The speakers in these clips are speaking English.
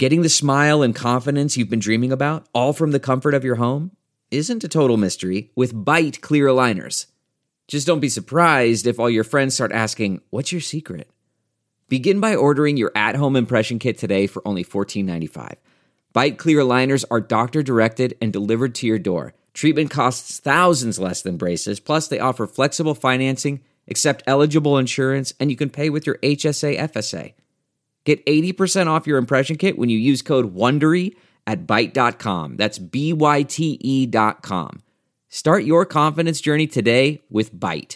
Getting the smile and confidence you've been dreaming about, all from the comfort of your home, isn't a total mystery with Byte clear aligners. Just don't be surprised if all your friends start asking, "What's your secret?" Begin by ordering your at-home impression kit today for only $14.95. Byte clear aligners are doctor-directed and delivered to your door. Treatment costs thousands less than braces, plus they offer flexible financing, accept eligible insurance, and you can pay with your HSA FSA. Get 80% off your impression kit when you use code WONDERY at Byte.com. That's BYTE.com. Start your confidence journey today with Byte.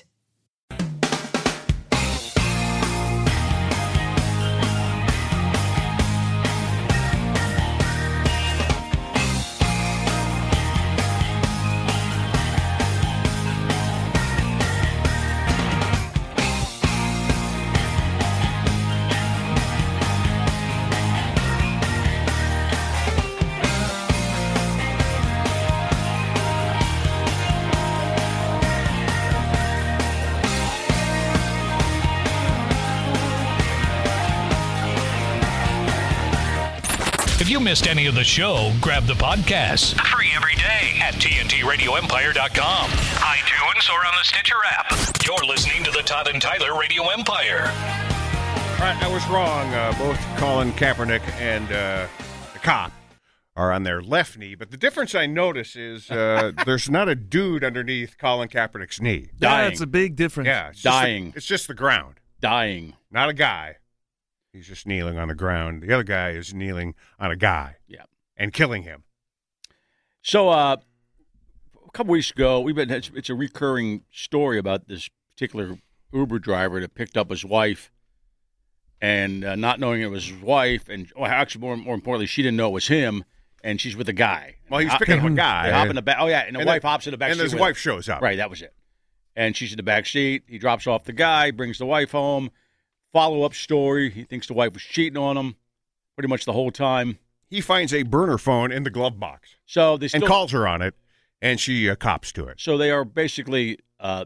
If you missed any of the show, grab the podcast. Free every day at TNTRadioEmpire.com, iTunes, or on the Stitcher app. You're listening to the Todd and Tyler Radio Empire. All right, I was wrong. Both Colin Kaepernick and the cop are on their left knee, but the difference I notice is there's not a dude underneath Colin Kaepernick's knee. Dying. That's a big difference. Yeah, Dying. It's just the ground. Dying. Not a guy. He's just kneeling on the ground. The other guy is kneeling on a guy. Yeah. And killing him. So a couple weeks ago, it's a recurring story about this particular Uber driver that picked up his wife and not knowing it was his wife, and actually more importantly, she didn't know it was him, and she's with a guy. Well, he's picking up a guy. They hop in the back. Oh yeah, and the wife hops in the back. And seat his wife shows up. Right, that was it. And she's in the back seat. He drops off the guy, brings the wife home. Follow-up story. He thinks the wife was cheating on him pretty much the whole time. He finds a burner phone in the glove box. So they still, and calls her on it, and she cops to it. So they are basically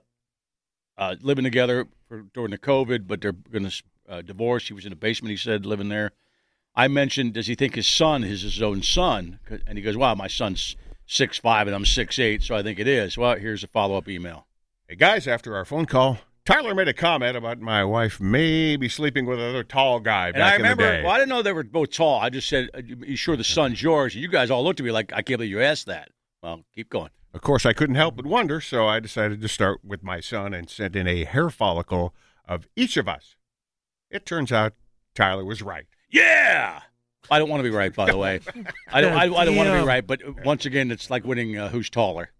living together during the COVID, but they're going to divorce. He was in the basement, he said, living there. I mentioned, does he think his son is his own son? And he goes, wow, my son's 6'5", and I'm 6'8", so I think it is. Well, here's a follow-up email. Hey, guys, after our phone call, Tyler made a comment about my wife maybe sleeping with another tall guy back in the day. Well, I didn't know they were both tall. I just said, you sure the son's yours? And you guys all looked at me like, I can't believe you asked that. Well, keep going. Of course, I couldn't help but wonder, so I decided to start with my son and sent in a hair follicle of each of us. It turns out Tyler was right. Yeah! I don't want to be right, by the way. I don't want to be right, but once again, it's like winning who's taller.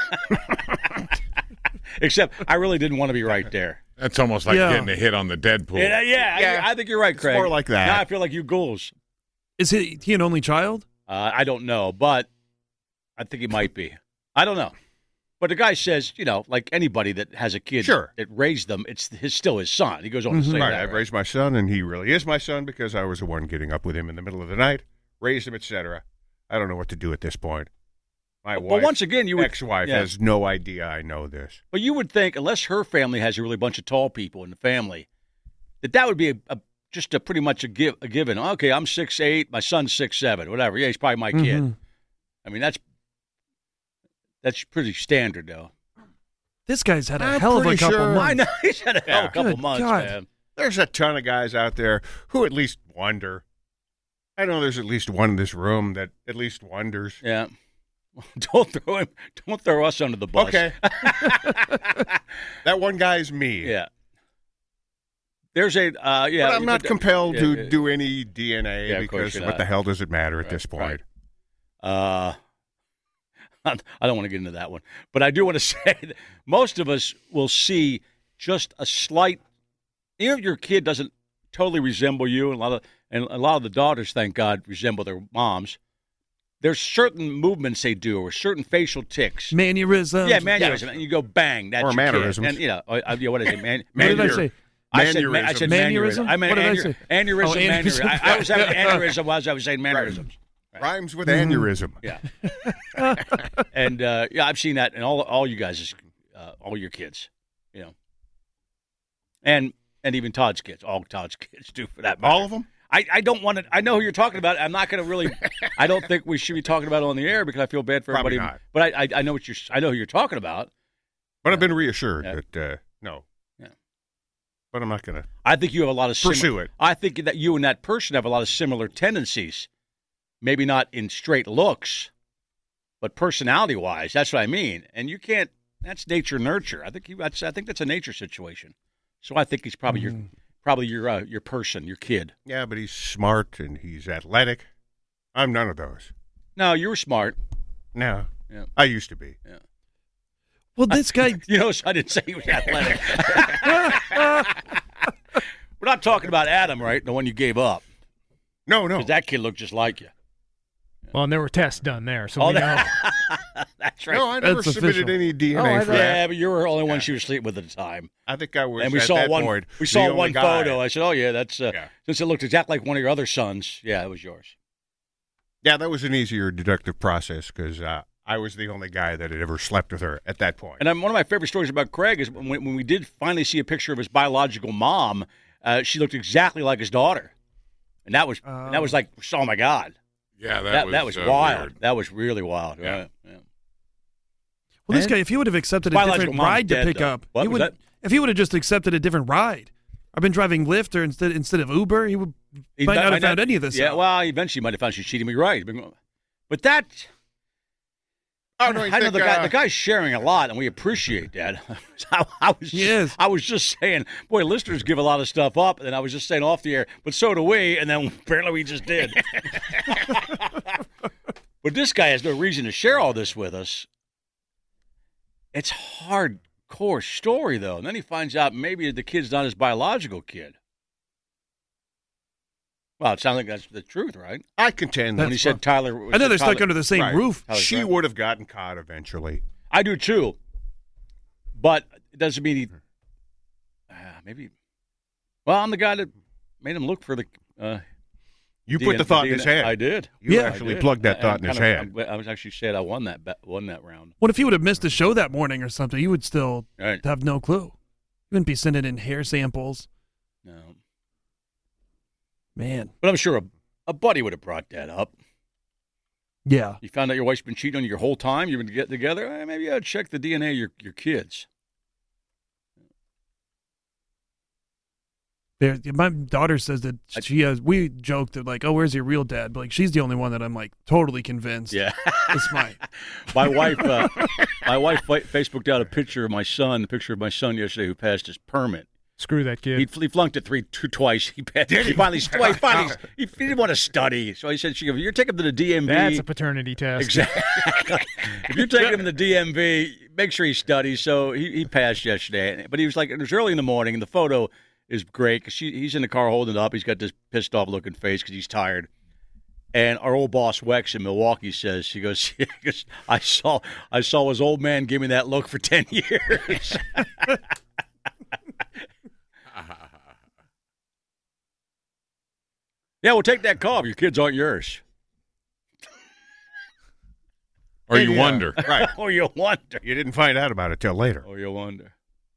Except I really didn't want to be right there. That's almost like getting a hit on the Deadpool. Yeah. I think you're right, Craig. It's more like that. Now I feel like you ghouls. Is he an only child? I don't know, but I think he might be. I don't know. But the guy says, like anybody that has a kid that raised them, it's still his son. He goes on to say that. I've raised my son, and he really is my son because I was the one getting up with him in the middle of the night, raised him, etc. I don't know what to do at this point. My wife, once again, ex-wife has no idea I know this. But you would think, unless her family has a really bunch of tall people in the family, that would be just pretty much a given. Okay, I'm 6'8", my son's 6'7", whatever. Yeah, he's probably my kid. I mean, that's pretty standard, though. This guy's had a hell of a couple months. I know, he's had a hell of a couple months, man. There's a ton of guys out there who at least wonder. I know there's at least one in this room that at least wonders. Yeah. Don't throw us under the bus. Okay. That one guy's me. Yeah. There's but I'm not compelled to do any DNA because what the hell does it matter at this point? Right. I don't want to get into that one. But I do want to say that most of us will see just a slight, even if your kid doesn't totally resemble you, and a lot of the daughters, thank God, resemble their moms. There's certain movements they do or certain facial tics. Mannerisms. Yeah, mannerisms. And you go, bang, that's or your mannerisms. Kid. And, what is it? What did I say? I said mannerism. I meant what did I say? Aneurysm, mannerism. I was having aneurysm while I was saying mannerisms. Right. Rhymes with aneurysm. Yeah. And, I've seen that in all you guys, all your kids, And even Todd's kids. All Todd's kids do, for that matter. All of them? I don't want to. I know who you're talking about. I'm not going to really. I don't think we should be talking about it on the air because I feel bad for Probably everybody. not. But I know what you're. I know who you're talking about. But I've been reassured Yeah. that no. Yeah. But I'm not going to I think you have a lot of pursue it. I think that you and that person have a lot of similar tendencies. Maybe not in straight looks, but personality-wise, that's what I mean. And you can't. That's nature nurture. I think that's a nature situation. So I think he's probably your person, your kid. Yeah, but he's smart and he's athletic. I'm none of those. No, you were smart. No. Yeah. I used to be. Yeah. Well, this guy. You know, I didn't say he was athletic. We're not talking about Adam, right? The one you gave up. No. Because that kid looked just like you. Well, and there were tests done there, so we know. That's right. No, I never That's submitted official. any DNA for that. Yeah, but you were the only one she was sleeping with at the time. I think I was And we at saw that one. point, We saw the only one guy. photo. I said, "Oh yeah, that's Yeah. since it looked exactly like one of your other sons. Yeah, it was yours." Yeah, that was an easier deductive process because I was the only guy that had ever slept with her at that point. And one of my favorite stories about Craig is when we did finally see a picture of his biological mom. She looked exactly like his daughter, and that was like, oh my God, Yeah, that was wild. weird. That was really wild. Yeah. Right? Yeah. Well, this guy, if he would have accepted a Biological different mom's ride to dead, pick though. up, What he was would. that? If he would have just accepted a different ride, I've been driving Lyft or instead of Uber, he would might not have found any of this. Yeah, out. well, eventually he might have found she's cheating me, right? But that. Oh, no, I you know think, the guy's sharing a lot, and we appreciate that. He is. I was just saying, boy, listeners give a lot of stuff up, and I was just saying off the air, but so do we, and then apparently we just did. But this guy has no reason to share all this with us. It's hardcore story, though. And then he finds out maybe the kid's not his biological kid. Well, it sounds like that's the truth, right? I contend When that he said Tyler. I know they're stuck Tyler- under the same Right. roof. Tyler's she right. would have gotten caught eventually. I do too, but it doesn't mean he. Maybe. Well, I'm the guy that made him look for the. You put the thought in his DNA. head. I did. You Yeah. actually I did. plugged that I- thought I'm in his kind of- head. I was actually said I won that round. What if he would have missed the show that morning or something? You would still Right. have no clue. You wouldn't be sending in hair samples. No. Man. But I'm sure a buddy would have brought that up. Yeah. You found out your wife's been cheating on you your whole time. You've been getting together. Maybe I'd check the DNA of your kids. My daughter says that she has. We joked that like, oh, where's your real dad? But like, she's the only one that I'm like totally convinced. Yeah. It's mine. My wife Facebooked out a picture of my son yesterday who passed his permit. Screw that kid. He flunked it twice. He didn't want to study, so he said, "You're taking him to the DMV." That's a paternity test. Exactly. If you're taking him to the DMV, make sure he studies. So he passed yesterday, but he was like, it was early in the morning, and the photo is great because he's in the car holding it up. He's got this pissed off looking face because he's tired. And our old boss Wex in Milwaukee says, he goes, I saw his old man give me that look for 10 years. Yeah, we'll take that call if your kids aren't yours. Or you wonder. Right. Or you wonder. You didn't find out about it till later. Or you wonder.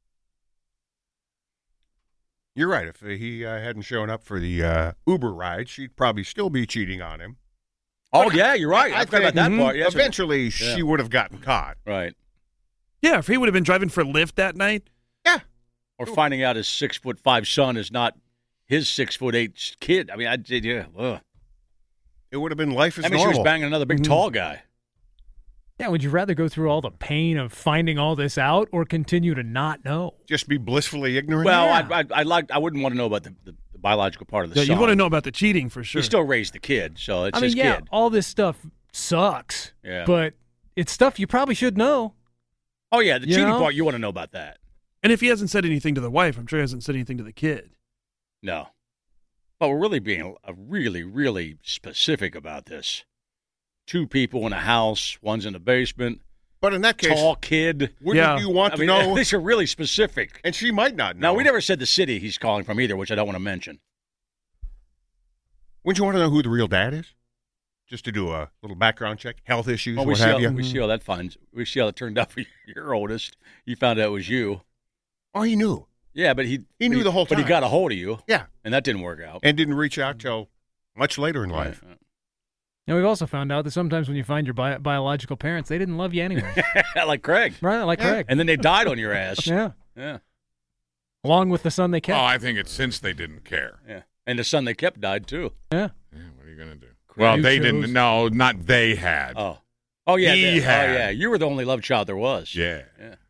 You're right. If he hadn't shown up for the Uber ride, she'd probably still be cheating on him. Oh, yeah, you're right. I forgot about that part. Yeah, Eventually, she would have gotten caught. Right. Yeah, if he would have been driving for Lyft that night. Yeah. Or finding out his 6'5" son is not his 6'8" kid. I mean, ugh. It would have been life as That means normal. she was banging another big tall guy. Yeah, would you rather go through all the pain of finding all this out or continue to not know? Just be blissfully ignorant? Well, Yeah. I wouldn't want to know about the biological part of the Yeah, son. you want to know about the cheating for sure. He still raised the kid, so it's I mean, his yeah, kid. all this stuff sucks, Yeah. but it's stuff you probably should know. Oh, yeah, the You cheating know? part, you want to know about that. And if he hasn't said anything to the wife, I'm sure he hasn't said anything to the kid. No. But we're really being really, really specific about this. 2 people in a house, one's in the basement, But in that case, tall kid. wouldn't Yeah. you want I to mean, know? these are really specific. And she might not know. Now, we never said the city he's calling from either, which I don't want to mention. Wouldn't you want to know who the real dad is? Just to do a little background check, health issues, Well, what have you? we see how that finds. We see how it turned out for your oldest. You found out it was you. Oh, he knew. Yeah, but he knew the whole time. But he got a hold of you. Yeah. And that didn't work out. And didn't reach out till much later in life. Right. Now, we've also found out that sometimes when you find your biological parents, they didn't love you anyway. Like Craig. Right, like Craig. And then they died on your ass. Yeah. Yeah. Along with the son they kept. Oh, I think it's since they didn't care. Yeah. And the son they kept died, too. Yeah. Yeah, what are you going to do? Well, You they chose- didn't. No, not they had. Oh. Oh, yeah. He had. Oh, yeah. You were the only love child there was. Yeah.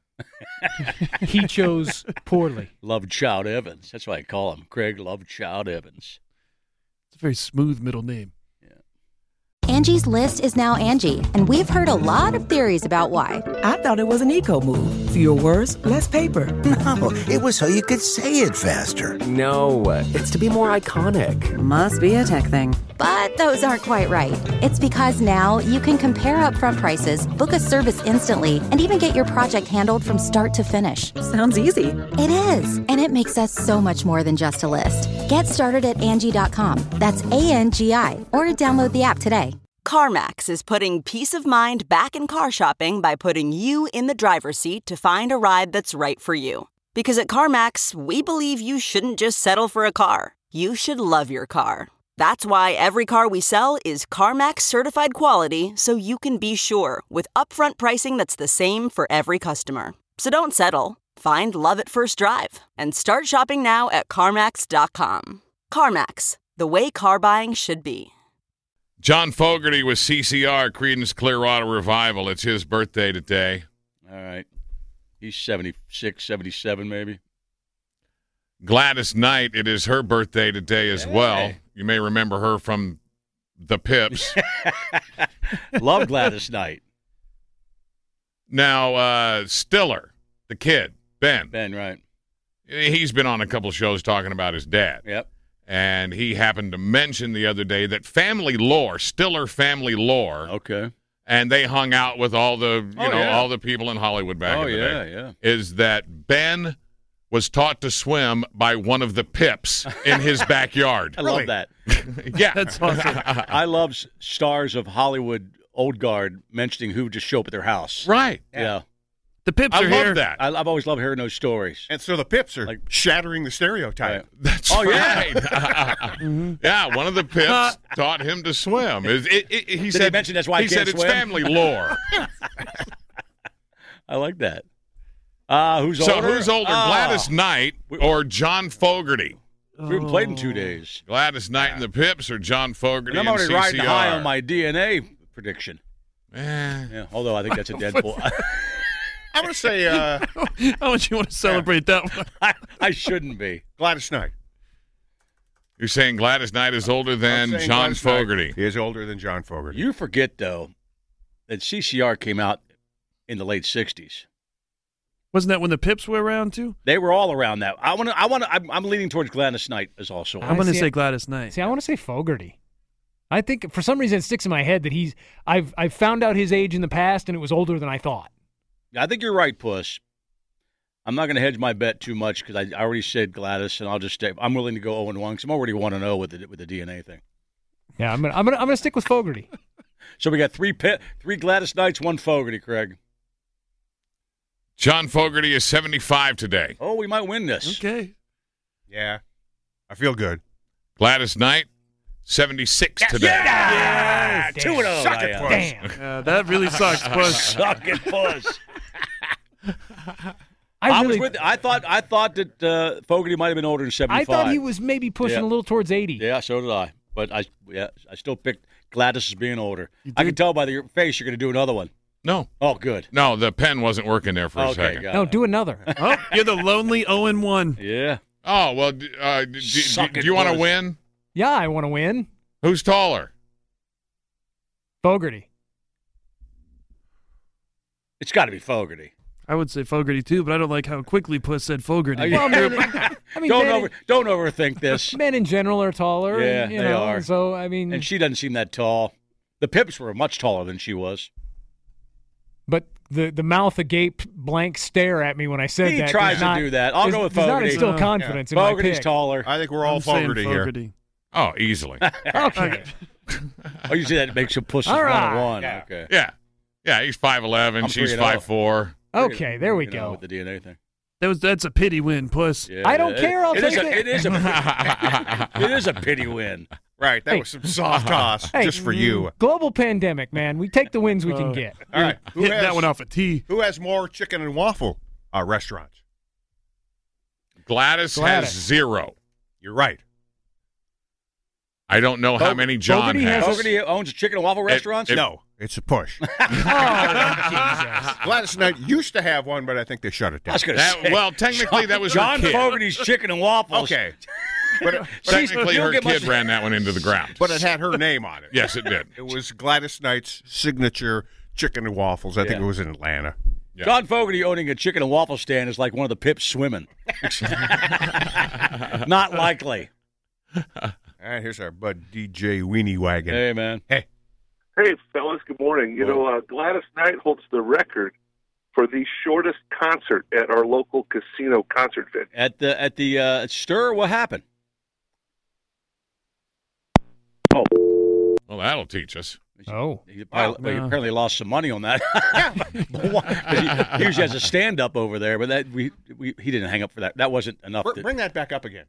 He chose poorly. Love Child Evans. That's why I call him Craig Love Child Evans. It's a very smooth middle name. Angie's List is now Angie, and we've heard a lot of theories about why. I thought it was an eco move. Fewer words, less paper. No, it was so you could say it faster. No, it's to be more iconic. Must be a tech thing. But those aren't quite right. It's because now you can compare upfront prices, book a service instantly, and even get your project handled from start to finish. Sounds easy. It is, and it makes us so much more than just a list. Get started at Angie.com. That's ANGI, or download the app today. CarMax is putting peace of mind back in car shopping by putting you in the driver's seat to find a ride that's right for you. Because at CarMax, we believe you shouldn't just settle for a car. You should love your car. That's why every car we sell is CarMax certified quality, so you can be sure with upfront pricing that's the same for every customer. So don't settle. Find love at first drive and start shopping now at CarMax.com. CarMax, the way car buying should be. John Fogerty with CCR, Creedence Clearwater Revival. It's his birthday today. All right. He's 76, 77 maybe. Gladys Knight, it is her birthday today as well. You may remember her from The Pips. Love Gladys Knight. Now, Stiller, the kid, Ben. Ben, right. He's been on a couple shows talking about his dad. Yep. And he happened to mention the other day that family lore, Stiller family lore. Okay. And they hung out with all the, all the people in Hollywood back in the day. Yeah. Is that Ben was taught to swim by one of the Pips in his backyard. I love that. Yeah. That's awesome. I love stars of Hollywood old guard mentioning who just show up at their house. Right. Yeah. The Pips I are love here. that. I've always loved hearing those stories. And so the Pips are shattering the stereotype. Right. That's right. Yeah, one of the Pips taught him to swim. He said, mention that's why he I can't said it's swim? family lore. I like that. Who's So older? who's older, Gladys Knight or John Fogerty? We haven't played in 2 days. Gladys Knight and the Pips or John Fogerty And I'm and already CCR? riding high on my DNA prediction. Yeah, although I think that's a Deadpool. I'm going to say How much you want to celebrate that one? I shouldn't be. Gladys Knight. You're saying Gladys Knight is older than I'm saying John Gladys Knight Fogerty. is older than John Fogerty. You forget, though, that CCR came out in the late 60s. Wasn't that when the Pips were around too? They were all around that. I'm leaning towards Gladys Knight as also. I'm going to see say it. Gladys Knight. See, I want to say Fogerty. I think for some reason it sticks in my head that I've found out his age in the past and it was older than I thought. I think you're right, Puss. I'm not going to hedge my bet too much because I already said Gladys, and I'll just stay. I'm willing to go 0-1 because I'm already 1-0 with the DNA thing. Yeah, I'm gonna stick with Fogerty. So we got three Gladys Knights, 1 Fogerty, Craig. John Fogerty is 75 today. Oh, we might win this. Okay. Yeah. I feel good. Gladys Knight, 76 today. Yeah! 2-0. Suck it, Puss. Damn. That really sucks, Puss. Suck it, Puss. I thought that Fogerty might have been older than 75. I thought he was maybe pushing Yeah. a little towards 80. Yeah, so did I. But I still picked Gladys as being older. I can tell by your face you're going to do another one. No. Oh, good. No, the pen wasn't working there for a Okay, second. got No, it. do another. Oh, you're the lonely 0-1. Yeah. Oh, well, do you want to Puss. win? Yeah, I want to win. Who's taller? Fogerty. It's got to be Fogerty. I would say Fogerty too, but I don't like how quickly Puss said Fogerty. Well, I mean, don't overthink this. men in general are taller. Yeah, and, they know, are. So, I mean. And she doesn't seem that tall. The Pips were much taller than she was. But the mouth agape blank stare at me when I said He that. tries does to not- do that. I'll go with does not Fogerty. instill confidence in my Fogerty's pick. taller. I think we're all I'm saying Fogerty here. Fogerty. Oh, easily. Okay. Oh, you see that makes you push All right. 1-1. Yeah. Okay. Yeah. Yeah, he's 5'11", I'm she's 3-0. 5'4". Okay, there we You know, go. with the DNA thing. That's a pity win, puss. Yeah, I don't care. I'll take it. It is a pity win. Right, that was some soft toss just for you. Global pandemic, man. We take the wins we can get. All right, Hitting that one off a tee. Who has more chicken and waffle restaurants? Gladys has 0. You're right. I don't know how many John Fogarty has. Fogarty owns chicken and waffle restaurants? No, it's a push. Oh, Jesus. Gladys Knight used to have one, but I think they shut it down. I was going to say. Well, technically, that was John her kid. Fogarty's chicken and waffles. Okay. But Technically, you'll her get kid much- ran that one into the ground. But it had her name on it. Yes, it did. It was Gladys Knight's signature chicken and waffles. I think Yeah. it was in Atlanta. Yeah. John Fogarty owning a chicken and waffle stand is like one of the Pips swimming. Not likely. All right, here's our bud DJ Weenie Wagon. Hey, man. Hey. Hey, fellas, good morning. You know, Gladys Knight holds the record for the shortest concert at our local casino concert venue. At the Stir, what happened? Well, that'll teach us. Oh. He apparently lost some money on that. He usually has a stand-up over there, but he didn't hang up for that. That wasn't enough. Bring that back up again.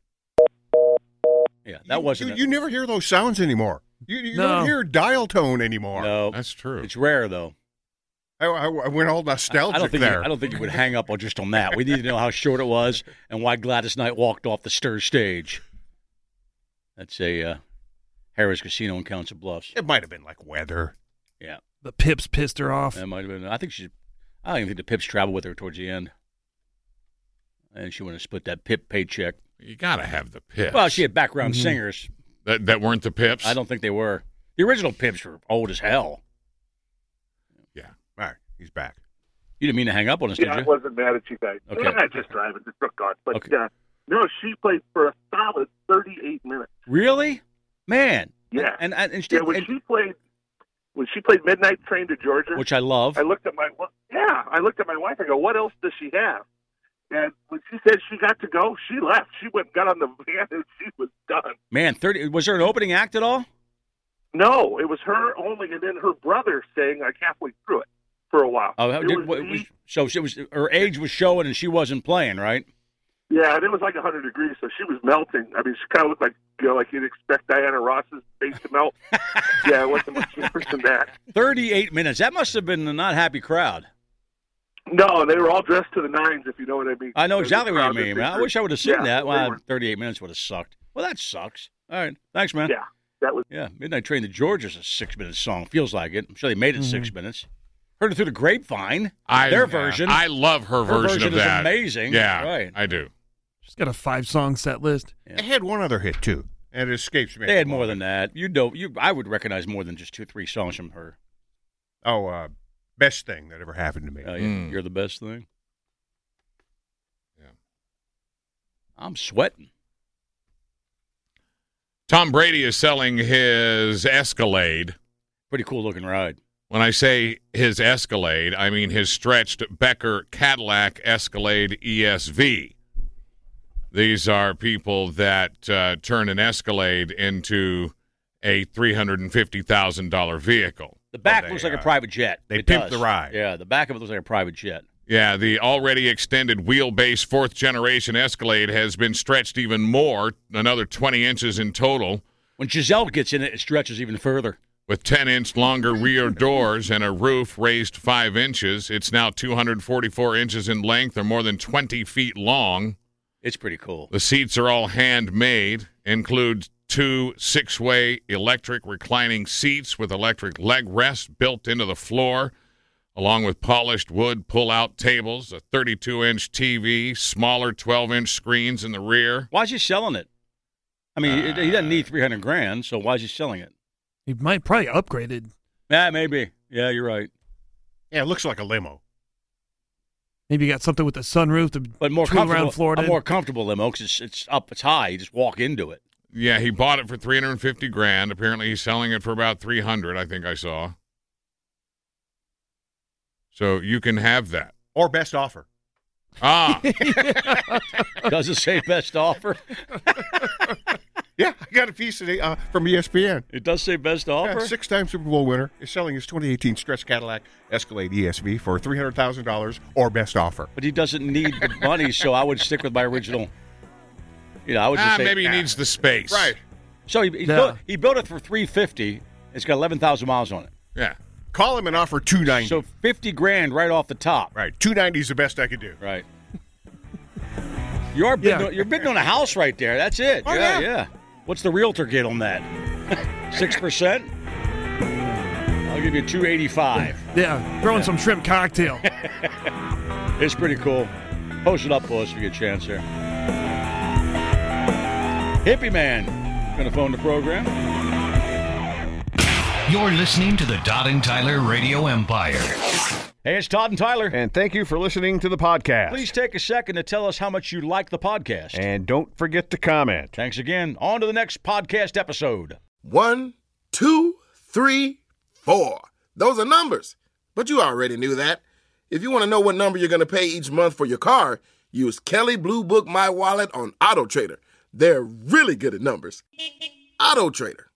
Yeah, that wasn't. You never hear those sounds anymore. You No. don't hear dial tone anymore. No, That's true. it's rare though. I went all nostalgic I don't think there. I don't think you would hang up on just on that. We need to know how short it was and why Gladys Knight walked off the Stir stage. That's a Harrah's Casino in Council Bluffs. It might have been like weather. Yeah, The Pips pissed her off. that might have been. I don't even think the Pips traveled with her towards the end, and she wanted to split that Pip paycheck. You got to have the Pips. Well, she had background singers. that weren't the Pips? I don't think they were. The original Pips were old as hell. Yeah. All right, he's back. You didn't mean to hang up on us, Yeah, did I you? wasn't mad at you guys. Okay. I just driving the truck on. But Okay. no, she played for a solid 38 minutes. Really? Man. Yeah. And When she played Midnight Train to Georgia, which I love. I looked at my wife. I go, what else does she have? And when she said she got to go, she left. She went and got on the van, and she was done. Man, 30. Was there an opening act at all? No, it was her only, and then her brother sang like halfway through it for a while. Oh, so she was her age was showing, and she wasn't playing, right? Yeah, and it was like 100 degrees, so she was melting. I mean, she kind of looked like like you'd expect Diana Ross's face to melt. Yeah, it wasn't much different than that. 38 minutes. That must have been a not happy crowd. No, they were all dressed to the nines, if you know what I mean. I know exactly what you mean, man. I wish I would have seen Yeah, that. they Well, were. 38 minutes would have sucked. Well, that sucks. All right. Thanks, man. Yeah, that was. Yeah, Midnight Train to Georgia's a 6-minute song. Feels like it. I'm sure they made it 6 minutes. Heard it through the grapevine. Their version. I love her version of is that. amazing. Yeah, Right. I do. She's got a 5-song set list. They had one other hit, too, and it escapes me. They had more than that. I would recognize more than just 2-3 songs from her. Oh, best thing that ever happened to me. Oh, yeah. You're the best thing. Yeah. I'm sweating. Tom Brady is selling his Escalade. Pretty cool looking ride. When I say his Escalade, I mean his stretched Becker Cadillac Escalade ESV. These are people that turn an Escalade into a $350,000 vehicle. The back looks like a private jet. They It pimped does. the ride. Yeah, the back of it looks like a private jet. Yeah, the already extended wheelbase 4th-generation Escalade has been stretched even more, another 20 inches in total. When Giselle gets in it, it stretches even further. With 10-inch longer rear doors and a roof raised 5 inches, it's now 244 inches in length or more than 20 feet long. It's pretty cool. The seats are all handmade, include 2 6-way electric reclining seats with electric leg rests built into the floor, along with polished wood pull-out tables, a 32-inch TV, smaller 12-inch screens in the rear. Why is he selling it? I mean, he doesn't need $300,000, so why is he selling it? He might probably upgrade it. Yeah, maybe. Yeah, you're right. Yeah, it looks like a limo. Maybe you got something with the sunroof to But more twirl comfortable. around Florida. A more comfortable limo because it's up, it's high. You just walk into it. Yeah, he bought it for $350,000. Apparently, he's selling it for about $300,000. I think I saw. So you can have that. Or best offer. Ah, Does it say best offer? Yeah, I got a piece today from ESPN. It does say best offer? Yeah, 6-time Super Bowl winner is selling his 2018 Stretch Cadillac Escalade ESV for $300,000 or best offer. But he doesn't need the money, so I would stick with my original. I would just say maybe he needs the space. Right. So he built it for $350,000. It's got 11,000 miles on it. Yeah. Call him and offer $290,000. So $50,000 right off the top. Right. $290,000 is the best I could do. Right. You're bidding on a house right there. That's it. Oh, yeah. What's the realtor get on that? 6%? I'll give you $285,000. Yeah, throwing some shrimp cocktail. It's pretty cool. Post it up for us if you get a chance there. Hippie Man going to phone the program. You're listening to the Todd and Tyler Radio Empire. Hey, it's Todd and Tyler. And thank you for listening to the podcast. Please take a second to tell us how much you like the podcast. And don't forget to comment. Thanks again. On to the next podcast episode. 1, 2, 3, 4. Those are numbers. But you already knew that. If you want to know what number you're going to pay each month for your car, use Kelley Blue Book My Wallet on AutoTrader. They're really good at numbers. AutoTrader.